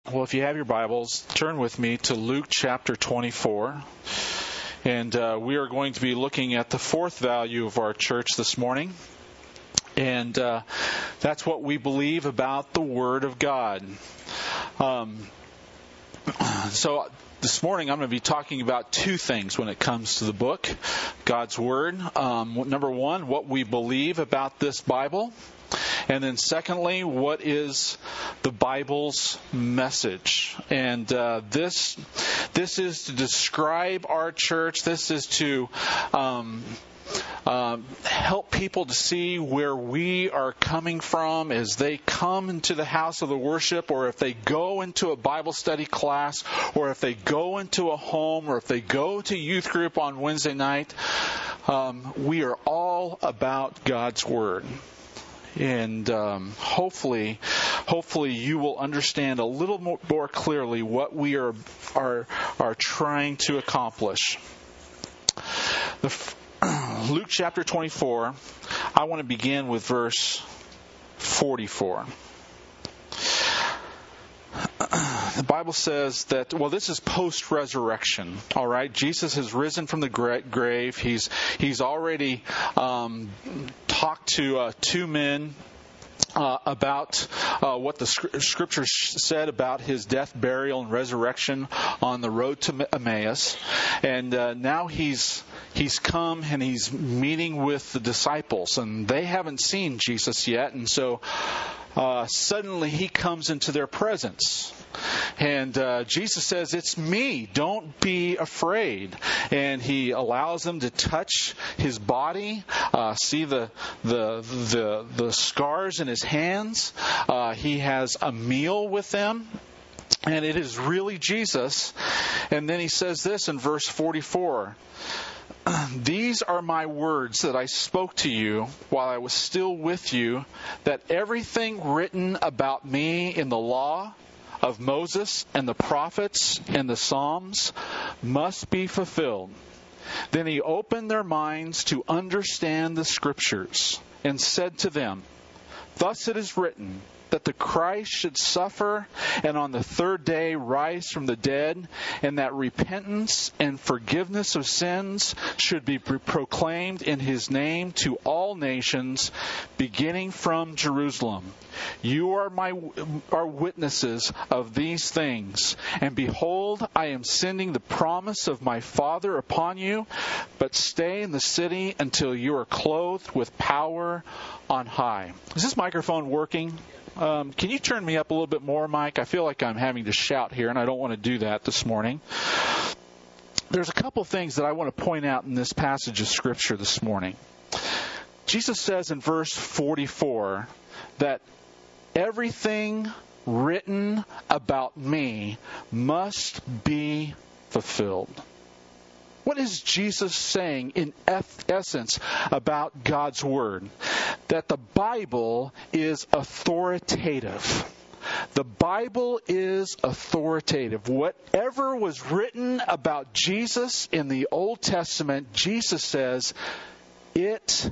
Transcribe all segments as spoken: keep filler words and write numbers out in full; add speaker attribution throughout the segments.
Speaker 1: Well, if you have your Bibles, turn with me to Luke chapter twenty-four. And uh, we are going to be looking at the fourth value of our church this morning. And uh, that's what we believe about the Word of God. Um, so this morning I'm going to be talking about two things when it comes to the book, God's Word. Um, number one, what we believe about this Bible. And then secondly, what is the Bible's message? And uh, this this is to describe our church. This is to um, uh, help people to see where we are coming from as they come into the house of the worship, or if they go into a Bible study class, or if they go into a home, or if they go to youth group on Wednesday night. Um, we are all about God's Word. And um, hopefully, hopefully you will understand a little more, more clearly what we are are are trying to accomplish. The, Luke chapter twenty-four. I want to begin with verse forty-four. The Bible says that, well, this is post-resurrection, all right? Jesus has risen from the grave. He's he's already um, talked to uh, two men uh, about uh, what the Scriptures said about his death, burial, and resurrection on the road to Emmaus. And uh, now he's he's come and he's meeting with the disciples, and they haven't seen Jesus yet, and so uh, suddenly he comes into their presence. And uh, Jesus says, "It's me. Don't be afraid." And he allows them to touch his body, uh, see the the the the scars in his hands. Uh, he has a meal with them, and it is really Jesus. And then he says this in verse forty-four. "These are my words that I spoke to you while I was still with you, that everything written about me in the law of Moses and the prophets and the Psalms must be fulfilled." Then he opened their minds to understand the Scriptures and said to them, "Thus it is written, that the Christ should suffer and on the third day rise from the dead, and that repentance and forgiveness of sins should be proclaimed in his name to all nations, beginning from Jerusalem. You are my are witnesses of these things. And behold, I am sending the promise of my Father upon you, but stay in the city until you are clothed with power on high." Is this microphone working? Um, can you turn me up a little bit more, Mike? I feel like I'm having to shout here, and I don't want to do that this morning. There's a couple things that I want to point out in this passage of Scripture this morning. Jesus says in verse forty-four that everything written about me must be fulfilled. What is Jesus saying in essence about God's Word? That the Bible is authoritative. The Bible is authoritative. Whatever was written about Jesus in the Old Testament, Jesus says, it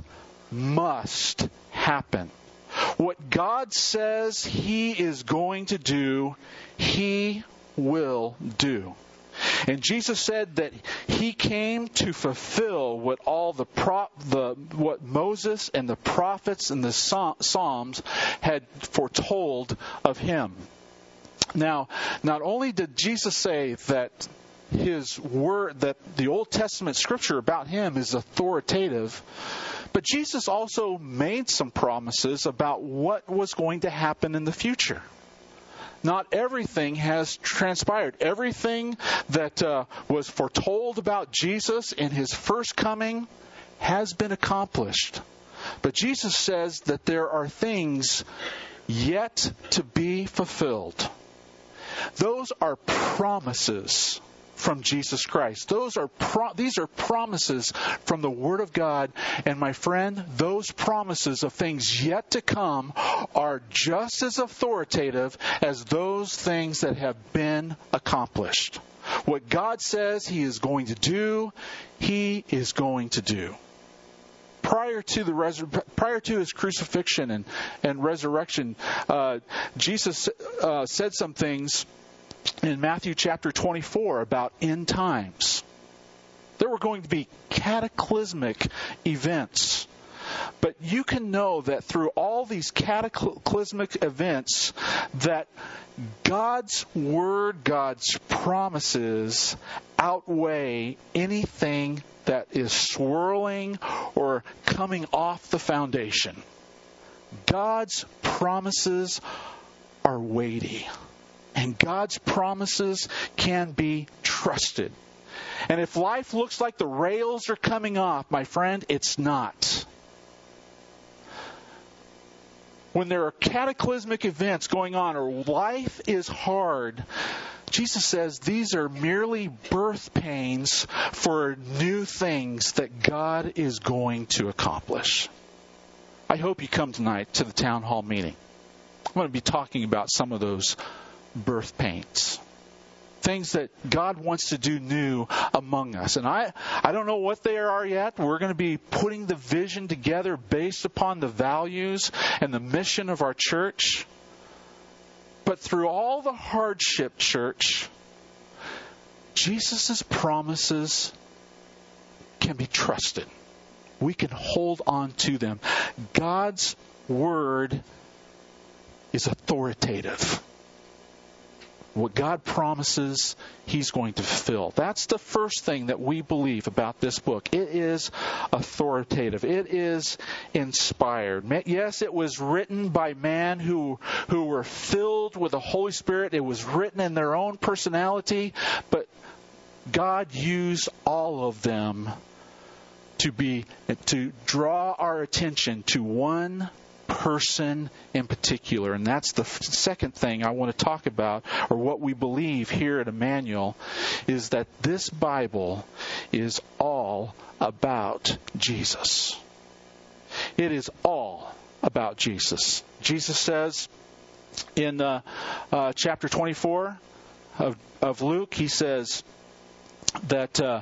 Speaker 1: must happen. What God says He is going to do, He will do. And Jesus said that He came to fulfill what all the, pro- the what Moses and the prophets and the Psalms had foretold of Him. Now, not only did Jesus say that His word, that the Old Testament Scripture about Him is authoritative, but Jesus also made some promises about what was going to happen in the future. Not everything has transpired. Everything that uh, was foretold about Jesus in His first coming has been accomplished. But Jesus says that there are things yet to be fulfilled. Those are promises from Jesus Christ. Those are pro- these are promises from the Word of God. And my friend, those promises of things yet to come are just as authoritative as those things that have been accomplished. What God says He is going to do, He is going to do. Prior to the resur- prior to His crucifixion and, and resurrection, uh, Jesus uh, said some things in Matthew chapter twenty-four about end times. There were going to be cataclysmic events. But you can know that through all these cataclysmic events, that God's Word, God's promises outweigh anything that is swirling or coming off the foundation. God's promises are weighty, and God's promises can be trusted. And if life looks like the rails are coming off, my friend, it's not. When there are cataclysmic events going on or life is hard, Jesus says these are merely birth pains for new things that God is going to accomplish. I hope you come tonight to the town hall meeting. I'm going to be talking about some of those birth pains. Things that God wants to do new among us. And I, I don't know what they are yet. We're going to be putting the vision together based upon the values and the mission of our church. But through all the hardship, church, Jesus' promises can be trusted. We can hold on to them. God's Word is authoritative. What God promises, He's going to fulfill. That's the first thing that we believe about this book. It is authoritative. It is inspired. Yes, it was written by men who, who were filled with the Holy Spirit. It was written in their own personality. But God used all of them to be to draw our attention to one person in particular. And that's the f- second thing I want to talk about, or what we believe here at Emmanuel, is that this Bible is all about Jesus. It is all about Jesus. Jesus says in uh, uh, chapter twenty-four of, of Luke, He says that uh,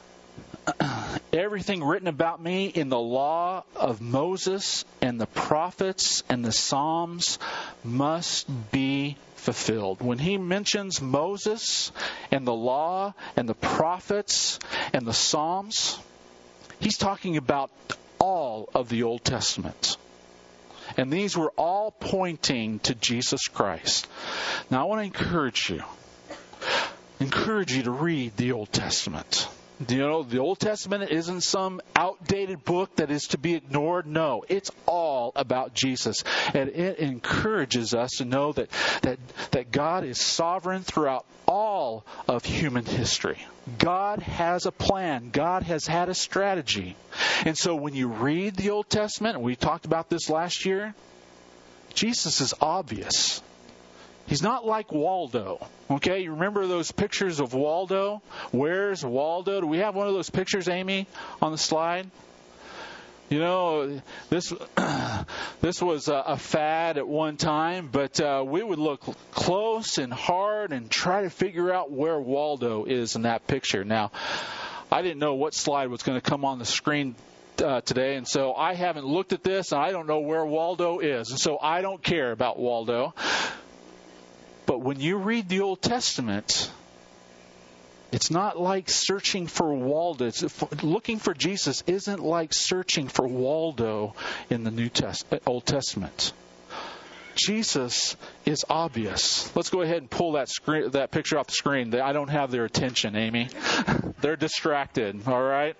Speaker 1: everything written about me in the law of Moses and the prophets and the Psalms must be fulfilled. When He mentions Moses and the law and the prophets and the Psalms, He's talking about all of the Old Testament. And these were all pointing to Jesus Christ. Now I want to encourage you, encourage you to read the Old Testament. You know, the Old Testament isn't some outdated book that is to be ignored. No, it's all about Jesus. And it encourages us to know that, that, that God is sovereign throughout all of human history. God has a plan. God has had a strategy. And so when you read the Old Testament, and we talked about this last year, Jesus is obvious. He's not like Waldo. Okay, you remember those pictures of Waldo? Where's Waldo? Do we have one of those pictures, Amy, on the slide? You know, this this was a, a fad at one time, but uh, we would look close and hard and try to figure out where Waldo is in that picture. Now, I didn't know what slide was going to come on the screen Uh, today, and so I haven't looked at this, and I don't know where Waldo is, and so I don't care about Waldo. But when you read the Old Testament, it's not like searching for Waldo. It's, looking for Jesus isn't like searching for Waldo in the New Test, Old Testament. Jesus is obvious. Let's go ahead and pull that screen, that picture off the screen. I don't have their attention, Amy. They're distracted, all right?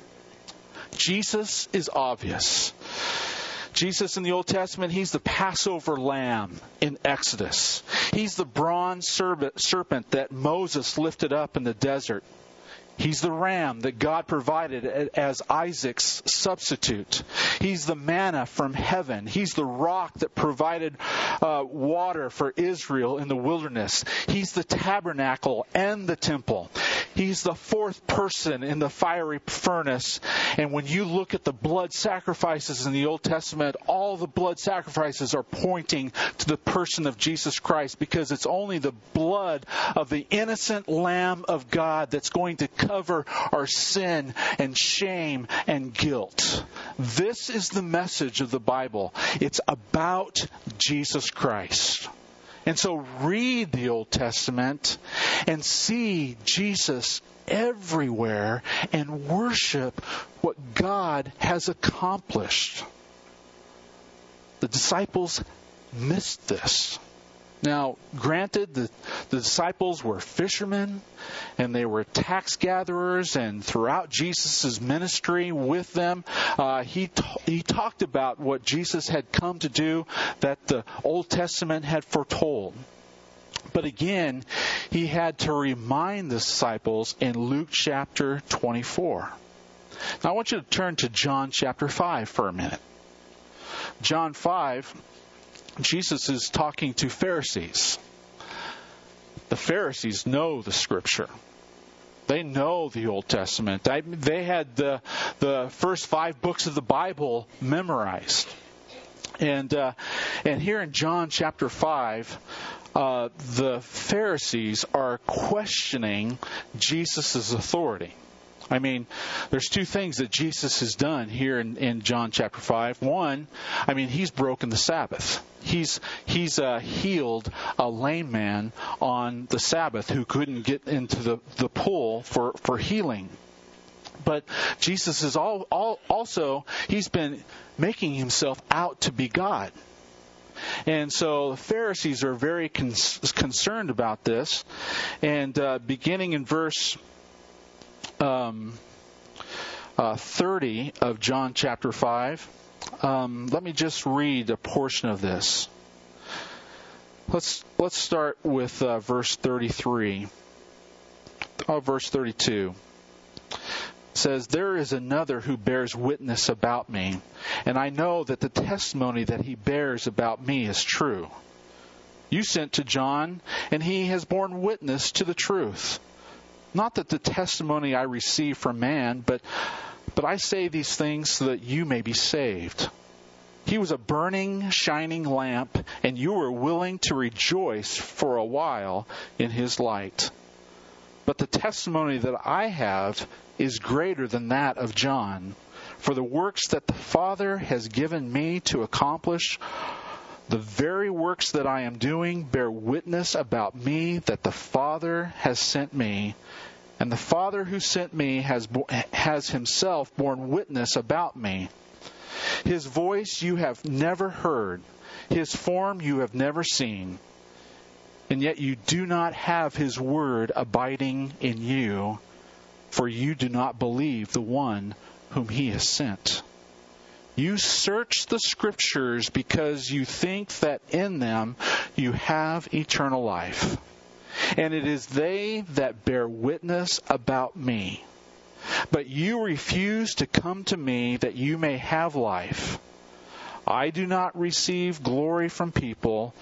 Speaker 1: Jesus is obvious. Jesus in the Old Testament, He's the Passover lamb in Exodus. He's the bronze serpent that Moses lifted up in the desert. He's the ram that God provided as Isaac's substitute. He's the manna from heaven. He's the rock that provided uh, water for Israel in the wilderness. He's the tabernacle and the temple. He's the fourth person in the fiery furnace. And when you look at the blood sacrifices in the Old Testament, all the blood sacrifices are pointing to the person of Jesus Christ, because it's only the blood of the innocent Lamb of God that's going to cover our sin and shame and guilt. This is the message of the Bible. It's about Jesus Christ. And so read the Old Testament and see Jesus everywhere and worship what God has accomplished. The disciples missed this. Now, granted, the, the disciples were fishermen and they were tax gatherers, and throughout Jesus' ministry with them, uh, he, t- he talked about what Jesus had come to do that the Old Testament had foretold. But again, he had to remind the disciples in Luke chapter twenty-four. Now, I want you to turn to John chapter five for a minute. John five, Jesus is talking to Pharisees. The Pharisees know the Scripture. They know the Old Testament. They had the, the first five books of the Bible memorized. And uh, and here in John chapter five, uh, the Pharisees are questioning Jesus' authority. I mean, there's two things that Jesus has done here in, in John chapter five. One, I mean, he's broken the Sabbath. He's he's uh, healed a lame man on the Sabbath who couldn't get into the, the pool for, for healing. But Jesus is all, all, also, he's been making himself out to be God. And so the Pharisees are very con- concerned about this. And uh, beginning in verse um, uh, thirty of John chapter five, um, let me just read a portion of this. Let's let's start with uh, verse thirty-three. Oh, verse thirty-two. It says, "There is another who bears witness about me, and I know that the testimony that he bears about me is true. You sent to John, and he has borne witness to the truth. Not that the testimony I receive from man, but but I say these things so that you may be saved. He was a burning, shining lamp, and you were willing to rejoice for a while in his light. But the testimony that I have is greater than that of John. For the works that the Father has given me to accomplish, the very works that I am doing bear witness about me that the Father has sent me. And the Father who sent me has, has himself borne witness about me. His voice you have never heard. His form you have never seen. And yet you do not have his word abiding in you, for you do not believe the one whom he has sent. You search the Scriptures because you think that in them you have eternal life. And it is they that bear witness about me. But you refuse to come to me that you may have life. I do not receive glory from people,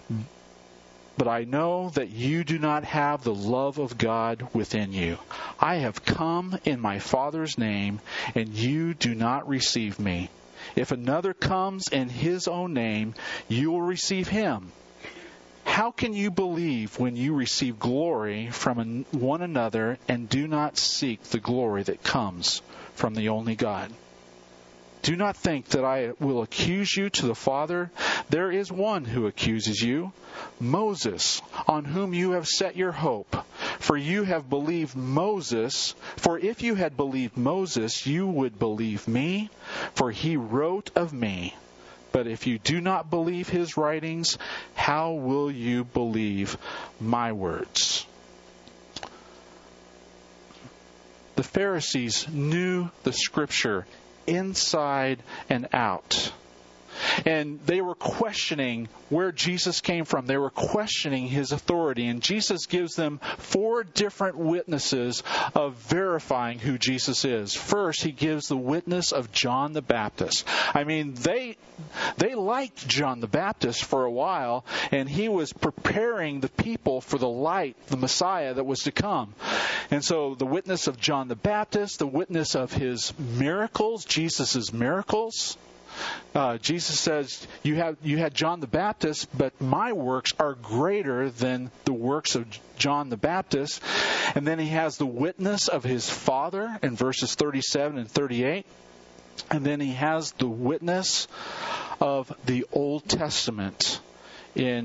Speaker 1: but I know that you do not have the love of God within you. I have come in my Father's name, and you do not receive me. If another comes in his own name, you will receive him. How can you believe when you receive glory from one another and do not seek the glory that comes from the only God? Do not think that I will accuse you to the Father. There is one who accuses you, Moses, on whom you have set your hope. For you have believed Moses. For if you had believed Moses, you would believe me, for he wrote of me. But if you do not believe his writings, how will you believe my words?" The Pharisees knew the Scripture inside and out. And they were questioning where Jesus came from. They were questioning his authority. And Jesus gives them four different witnesses of verifying who Jesus is. First, he gives the witness of John the Baptist. I mean, they they liked John the Baptist for a while, and he was preparing the people for the light, the Messiah that was to come. And so the witness of John the Baptist, the witness of his miracles, Jesus' miracles. Uh, Jesus says, you have you had John the Baptist, but my works are greater than the works of John the Baptist. And then he has the witness of his Father in verses thirty-seven and thirty-eight. And then he has the witness of the Old Testament in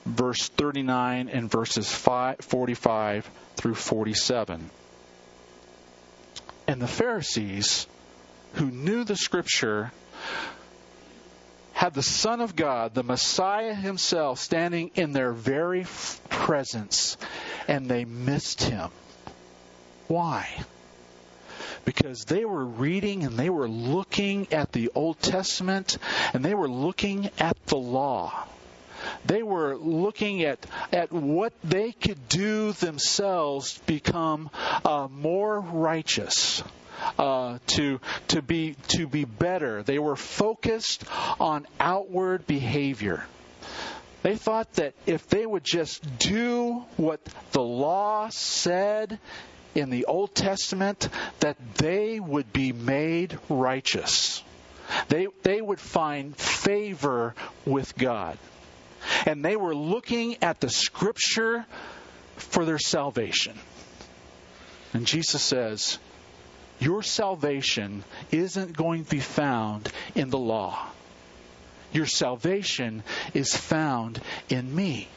Speaker 1: verse thirty-nine and verses forty-five through forty-seven. And the Pharisees, who knew the Scripture, had the Son of God, the Messiah himself, standing in their very presence, and they missed him. Why? Because they were reading and they were looking at the Old Testament and they were looking at the law. They were looking at, at what they could do themselves to become uh, more righteous, uh, to to be to be better. They were focused on outward behavior. They thought that if they would just do what the law said in the Old Testament, that they would be made righteous. They they would find favor with God. And they were looking at the Scripture for their salvation. And Jesus says, your salvation isn't going to be found in the law. Your salvation is found in me.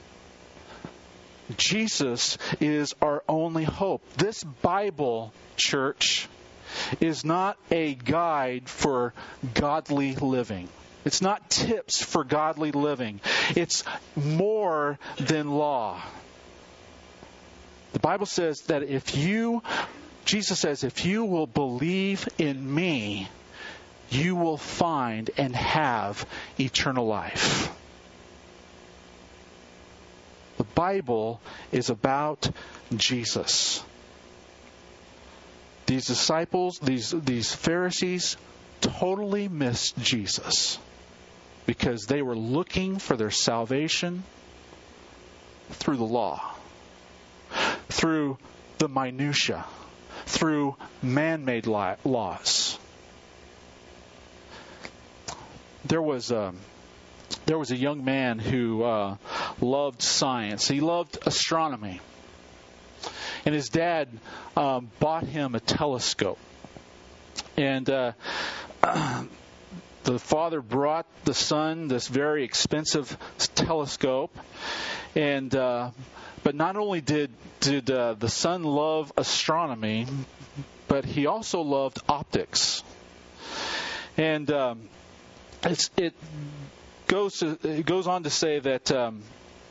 Speaker 1: Jesus is our only hope. This Bible, church, is not a guide for godly living. It's not tips for godly living. It's more than law. The Bible says that if you, Jesus says, if you will believe in me, you will find and have eternal life. The Bible is about Jesus. These disciples, these, these Pharisees, totally missed Jesus because they were looking for their salvation through the law, through the minutia, through man-made laws. There was a there was a young man who uh, loved science. He loved astronomy, and his dad um, bought him a telescope. And uh, the father brought the son this very expensive telescope, and uh, but not only did did uh, the son love astronomy, but he also loved optics. And um, it's, it goes to, it goes on to say that. Um,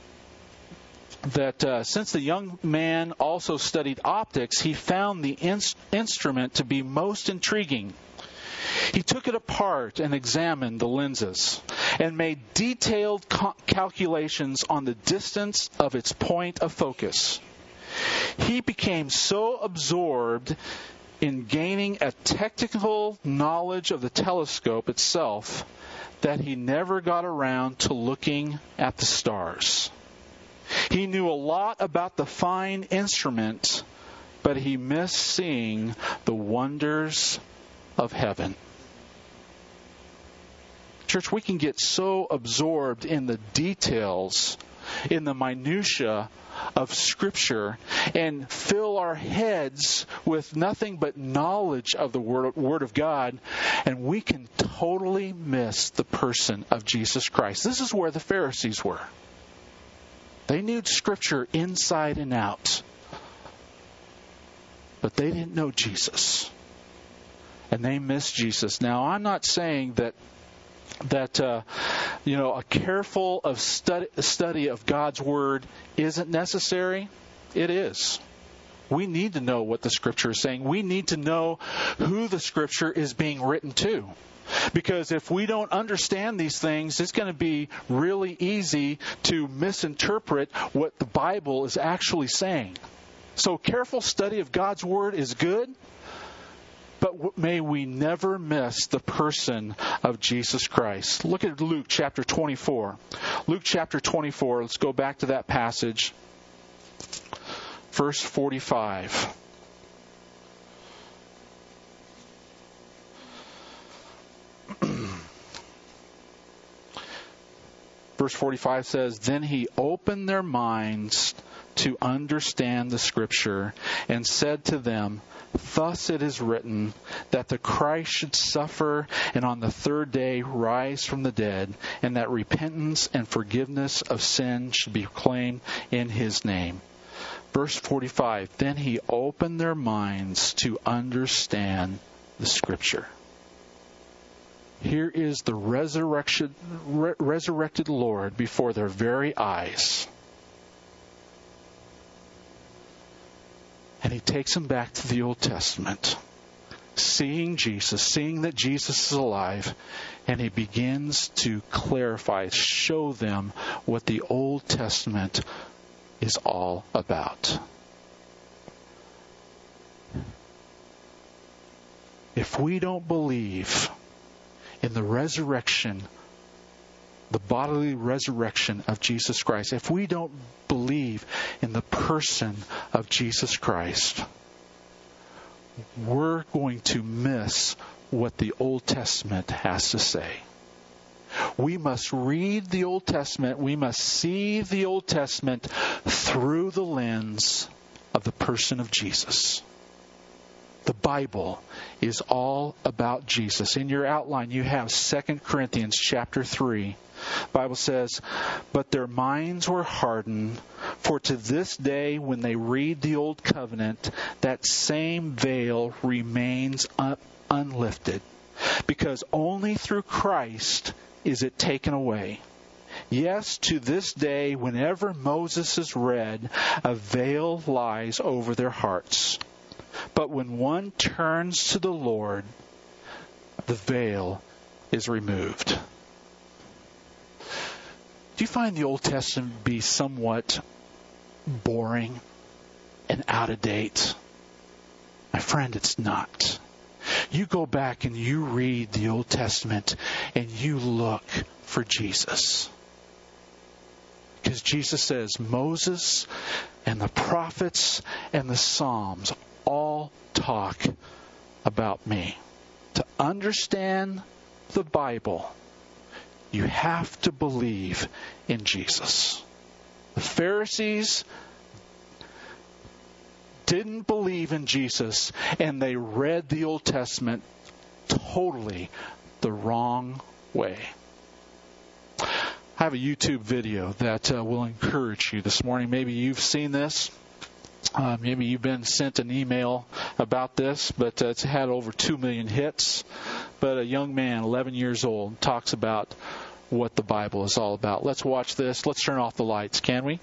Speaker 1: that uh, since the young man also studied optics, he found the in- instrument to be most intriguing. He took it apart and examined the lenses and made detailed co- calculations on the distance of its point of focus. He became so absorbed in gaining a technical knowledge of the telescope itself that he never got around to looking at the stars. He knew a lot about the fine instrument, but he missed seeing the wonders of heaven. Church, we can get so absorbed in the details, in the minutia of Scripture, and fill our heads with nothing but knowledge of the Word, Word of God, and we can totally miss the person of Jesus Christ. This is where the Pharisees were. They knew Scripture inside and out. But they didn't know Jesus. And they missed Jesus. Now, I'm not saying that that uh, you know a careful of study, study of God's Word isn't necessary. It is. We need to know what the Scripture is saying. We need to know who the Scripture is being written to. Because if we don't understand these things, it's going to be really easy to misinterpret what the Bible is actually saying. So careful study of God's Word is good, but may we never miss the person of Jesus Christ. Look at Luke chapter twenty-four. Luke chapter twenty-four, let's go back to that passage. Verse forty-five. Verse verse forty-five says, "Then he opened their minds to understand the Scripture and said to them, Thus it is written that the Christ should suffer and on the third day rise from the dead, and that repentance and forgiveness of sin should be proclaimed in his name." Verse forty-five, "Then he opened their minds to understand the Scripture." Here is the resurrection, re- resurrected Lord before their very eyes. And he takes them back to the Old Testament, seeing Jesus, seeing that Jesus is alive, and he begins to clarify, show them what the Old Testament is all about. If we don't believe in the resurrection, the bodily resurrection of Jesus Christ, if we don't believe in the person of Jesus Christ, we're going to miss what the Old Testament has to say. We must read the Old Testament. We must see the Old Testament through the lens of the person of Jesus. The Bible is all about Jesus. In your outline, you have Second Corinthians chapter three. The Bible says, "But their minds were hardened, for to this day when they read the Old Covenant, that same veil remains un- unlifted, because only through Christ is it taken away. Yes, to this day, whenever Moses is read, a veil lies over their hearts. But when one turns to the Lord, the veil is removed." Do you find the Old Testament to be somewhat boring and out of date? My friend, it's not. You go back and you read the Old Testament and you look for Jesus. Because Jesus says, Moses and the prophets and the Psalms all talk about me. To understand the Bible, you have to believe in Jesus. The Pharisees didn't believe in Jesus, and they read the Old Testament totally the wrong way. I have a YouTube video that uh, will encourage you this morning. Maybe you've seen this. Uh, maybe you've been sent an email about this, but uh, it's had over two million hits. But a young man, eleven years old, talks about what the Bible is all about. Let's watch this. Let's turn off the lights, can we?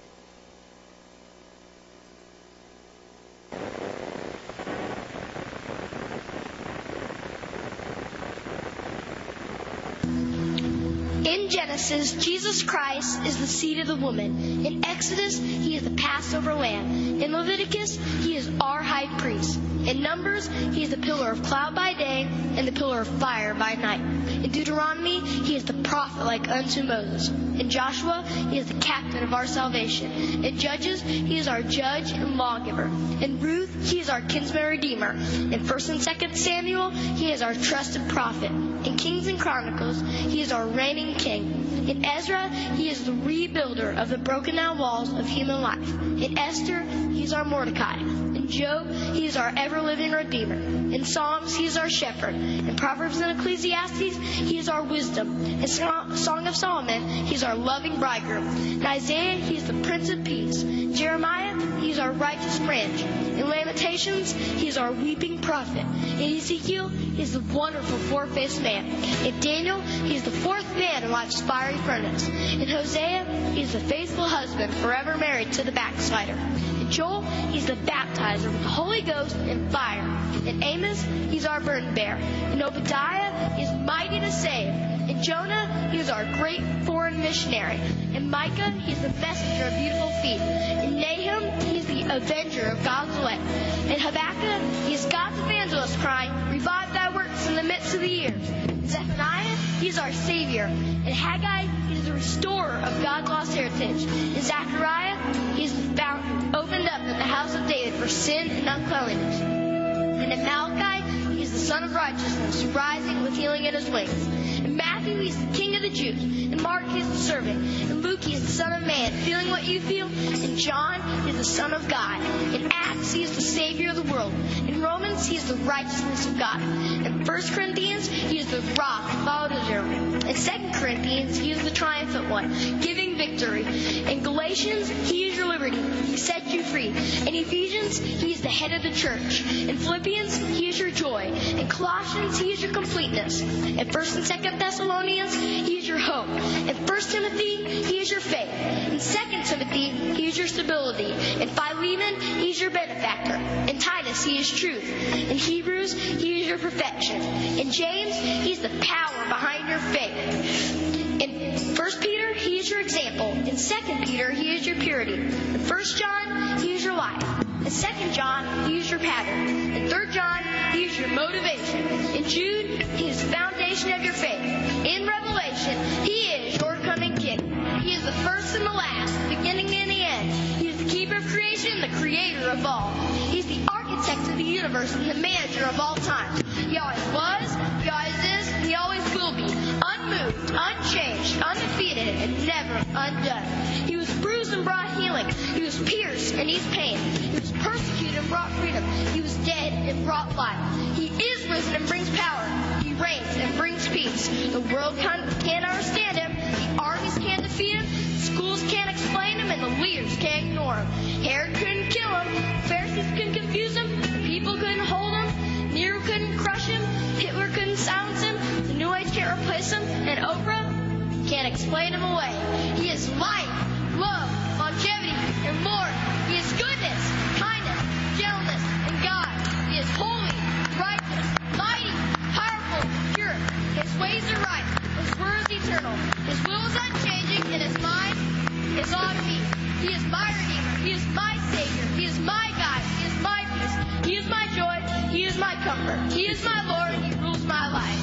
Speaker 2: In Genesis, Jesus Christ is the seed of the woman. In Exodus, he is the Passover lamb. In Leviticus, he is our high priest. In Numbers, he is the pillar of cloud by day and the pillar of fire by night. In Deuteronomy, he is the prophet like unto Moses. In Joshua, he is the captain of our salvation. In Judges, he is our judge and lawgiver. In Ruth, he is our kinsman redeemer. In First and Second Samuel, he is our trusted prophet. In Kings and Chronicles, he is our reigning king. In Ezra, he is the rebuilder of the broken down walls of human life. In Esther, he is our Mordecai. In Job, he is our ever-living Redeemer. In Psalms, he is our shepherd. In Proverbs and Ecclesiastes, he is our wisdom. In Song of Solomon, he is our loving bridegroom. In Isaiah, he is the Prince of Peace. In Jeremiah, he is our righteous branch. In Lamentations, he is our weeping prophet. In Ezekiel, he is the wonderful four-faced man. In Daniel, he is the fourth man in life's fiery furnace. In Hosea, he is the faithful husband forever married to the backslider. In Joel, he's the baptizer with the Holy Ghost and fire. In Amos, he's our burden bearer. In Obadiah, he's mighty to save. In Jonah, he is our great foreign missionary. In Micah, he's the messenger of beautiful feet. In Nahum, he's the avenger of God's elect. In Habakkuk, he is God's evangelist crying, "Revive thy works in the midst of the years." In Zephaniah, he is our Savior. In Haggai, he is the restorer of God's lost heritage. In Zechariah, he is the fountain opened up in the house of David for sin and uncleanliness. And in Malachi, he is he's the Son of Righteousness, rising with healing in his wings. In Matthew, he's the King of the Jews. In Mark, he's the servant. In Luke, he's the Son of Man, feeling what you feel. In John, he's the Son of God. In Acts, he is the Savior of the world. In Romans, he is the righteousness of God. In First Corinthians, he is the rock that followed Israel. In Second Corinthians, he is the triumphant one, giving victory. In Galatians, he is your liberty. He set you free. In Ephesians, he is the head of the church. In Philippians, he is your joy. In Colossians, he is your completeness. In First and Second Thessalonians, he is your hope. In First Timothy, he is your faith. In Second Timothy, he is your stability. In Philemon, he is your benefactor. In Titus, he is truth. In Hebrews, he is your perfection. In James, he is the power behind your faith. In First Peter, he is your example. In Second Peter, he is your purity. In First John, he is your life. In Second John, he is your pattern. In Third John, he is your motivation. In Jude, he is the foundation of your faith. In Revelation, he is your coming King. He is the first and the last, the beginning and the end. He is the keeper of creation, the creator of all. He is the architect of the universe and the manager of all time. He always was, he always is, and he always will be. Unmoved, unchanged, undefeated, and never undone. He was bruised and brought healing. He was pierced and eased pain. He was persecuted and brought freedom. He was dead and brought life. He is risen and brings power. He reigns and brings peace. The world can't understand him. The armies can't defeat him. Schools can't explain him, and the leaders can't ignore him. Herod couldn't kill him. Pharisees couldn't confuse him. People couldn't hold him. Nero couldn't crush him. Hitler couldn't silence him. The New Age can't replace him. And Oprah can't explain him away. He is life, love, longevity, and more. He is goodness, kindness, gentleness, and God. He is holy, righteous, mighty, powerful, pure. His ways are right. His word is eternal. His will is unchanging, and his mind is on me. He is my Redeemer. He is my Savior. He is my guide. He is my peace. He is my joy. He is my comfort. He is my Lord, and he rules my life.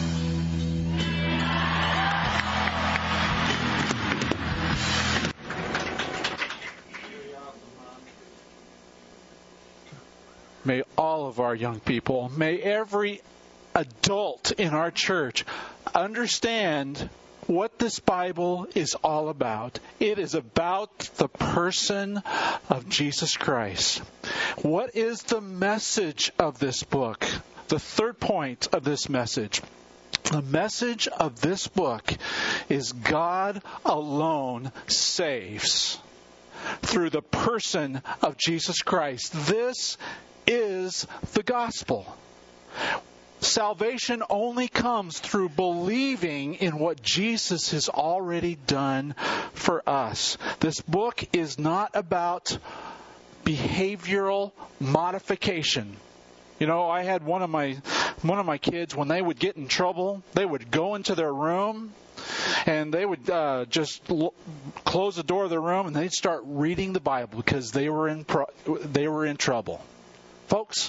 Speaker 1: May all of our young people, may every adult in our church understand what this Bible is all about. It is about the person of Jesus Christ. What is the message of this book? The third point of this message. The message of this book is God alone saves through the person of Jesus Christ. This is the gospel. Salvation only comes through believing in what Jesus has already done for us. This book is not about behavioral modification. You know, I had one of my one of my kids, when they would get in trouble, they would go into their room and they would uh, just l- close the door of their room and they'd start reading the Bible because they were in pro- they were in trouble. Folks,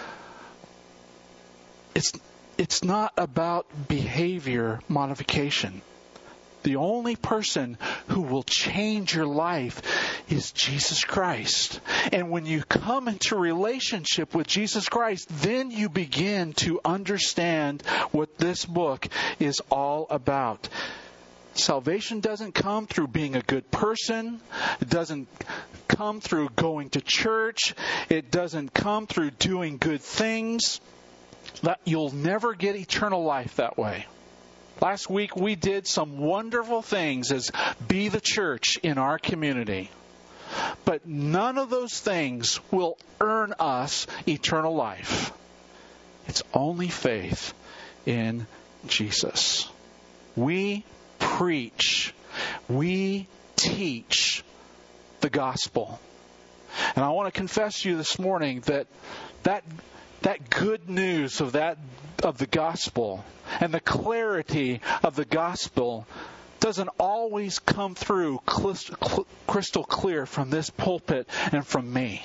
Speaker 1: it's it's not about behavior modification. The only person who will change your life is Jesus Christ. And when you come into relationship with Jesus Christ, then you begin to understand what this book is all about. Salvation doesn't come through being a good person. It doesn't come through going to church. It doesn't come through doing good things. You'll never get eternal life that way. Last week we did some wonderful things as Be the Church in our community. But none of those things will earn us eternal life. It's only faith in Jesus. We preach, we teach the gospel. And I want to confess to you this morning that that that good news of that of the gospel and the clarity of the gospel doesn't always come through crystal clear from this pulpit and from me.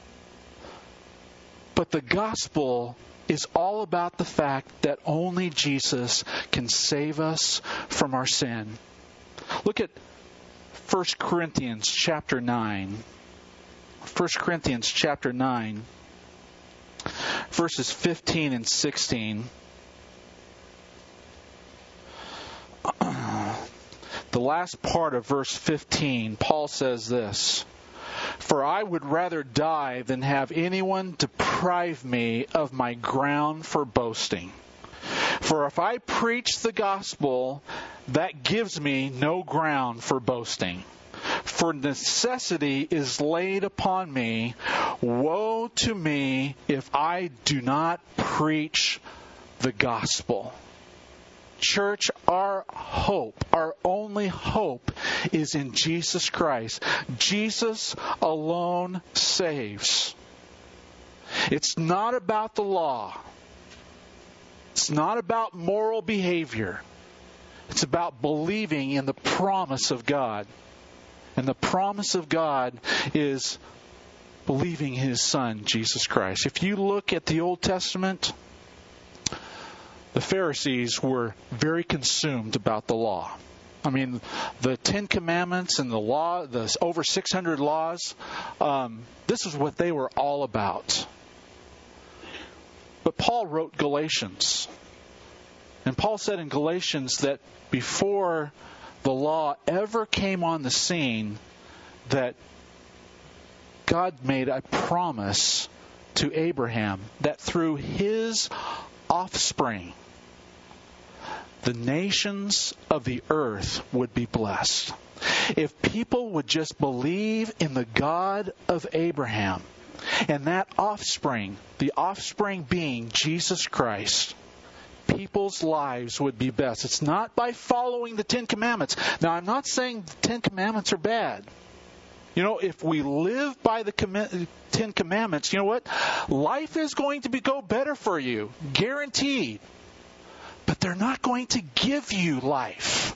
Speaker 1: But the gospel is all about the fact that only Jesus can save us from our sin. Look at First Corinthians chapter nine. First Corinthians chapter nine. verses fifteen and sixteen. The last part of verse fifteen, Paul says this: "For I would rather die than have anyone deprive me of my ground for boasting. For if I preach the gospel, that gives me no ground for boasting. For necessity is laid upon me. Woe to me if I do not preach the gospel." Church, our hope, our only hope is in Jesus Christ. Jesus alone saves. It's not about the law. It's not about moral behavior. It's about believing in the promise of God. And the promise of God is believing in His Son, Jesus Christ. If you look at the Old Testament, the Pharisees were very consumed about the law. I mean, the Ten Commandments and the law, the over six hundred laws, um, this is what they were all about. But Paul wrote Galatians. And Paul said in Galatians that before the law ever came on the scene, that God made a promise to Abraham that through his offspring, the nations of the earth would be blessed. If people would just believe in the God of Abraham and that offspring, the offspring being Jesus Christ, people's lives would be best. It's not by following the Ten Commandments. Now, I'm not saying the Ten Commandments are bad. You know, if we live by the comm- Ten Commandments, you know what? Life is going to be, go better for you. Guaranteed. But they're not going to give you life.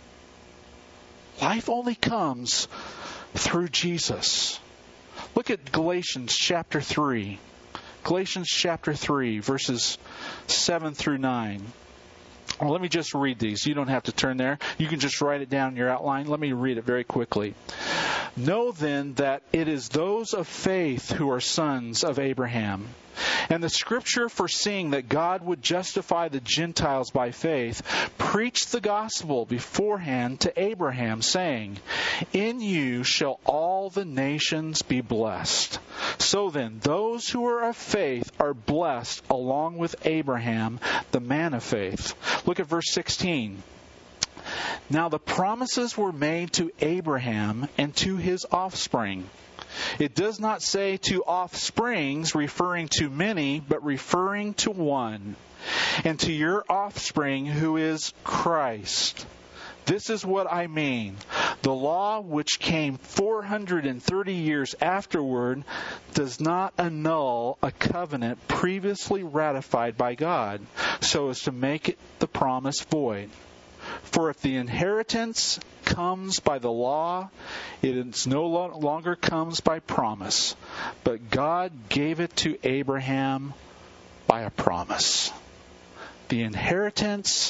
Speaker 1: Life only comes through Jesus. Look at Galatians chapter three. Galatians chapter three, verses seven through nine. Well, let me just read these. You don't have to turn there. You can just write it down in your outline. Let me read it very quickly. "Know then that it is those of faith who are sons of Abraham. And the Scripture, foreseeing that God would justify the Gentiles by faith, preached the gospel beforehand to Abraham, saying, 'In you shall all the nations be blessed.' So then, those who are of faith are blessed along with Abraham, the man of faith." Look at verse sixteen. "Now the promises were made to Abraham and to his offspring. It does not say to offsprings, referring to many, but referring to one. And to your offspring, who is Christ. This is what I mean. The law, which came four hundred thirty years afterward, does not annul a covenant previously ratified by God, so as to make it the promise void. For if the inheritance comes by the law, it is no longer comes by promise. But God gave it to Abraham by a promise." The inheritance,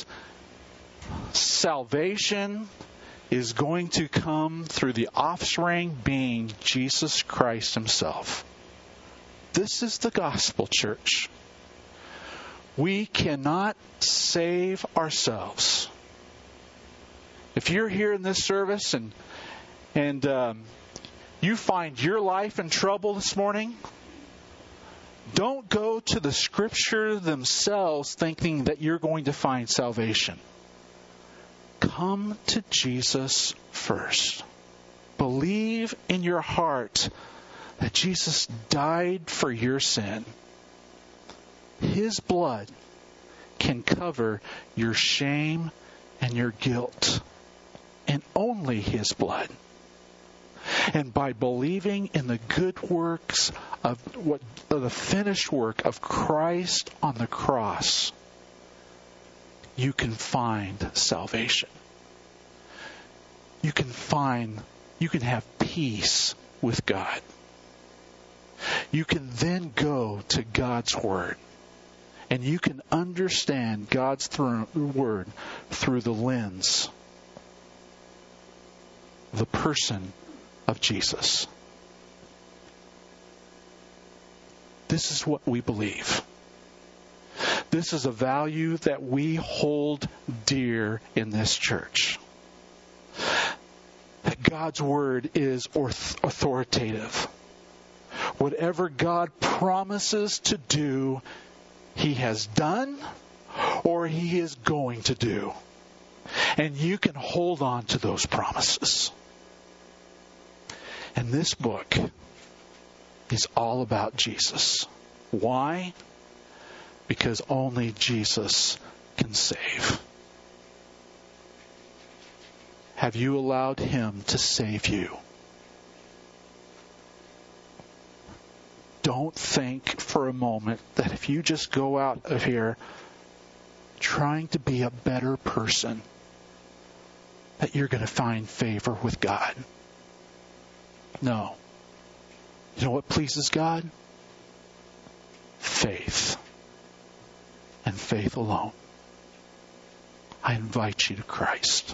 Speaker 1: salvation, is going to come through the offspring being Jesus Christ Himself. This is the gospel, church. We cannot save ourselves. If you're here in this service and and um, you find your life in trouble this morning, don't go to the Scripture themselves thinking that you're going to find salvation. Come to Jesus first. Believe in your heart that Jesus died for your sin. His blood can cover your shame and your guilt. And only His blood. And by believing in the good works of what of the finished work of Christ on the cross, you can find salvation. You can find, you can have peace with God. You can then go to God's Word. And you can understand God's th- Word through the lens, the person of Jesus. This is what we believe. This is a value that we hold dear in this church. That God's Word is authoritative. Whatever God promises to do, He has done or He is going to do. And you can hold on to those promises. And this book is all about Jesus. Why? Because only Jesus can save. Have you allowed Him to save you? Don't think for a moment that if you just go out of here trying to be a better person, that you're going to find favor with God. No. You know what pleases God? Faith. And faith alone. I invite you to Christ.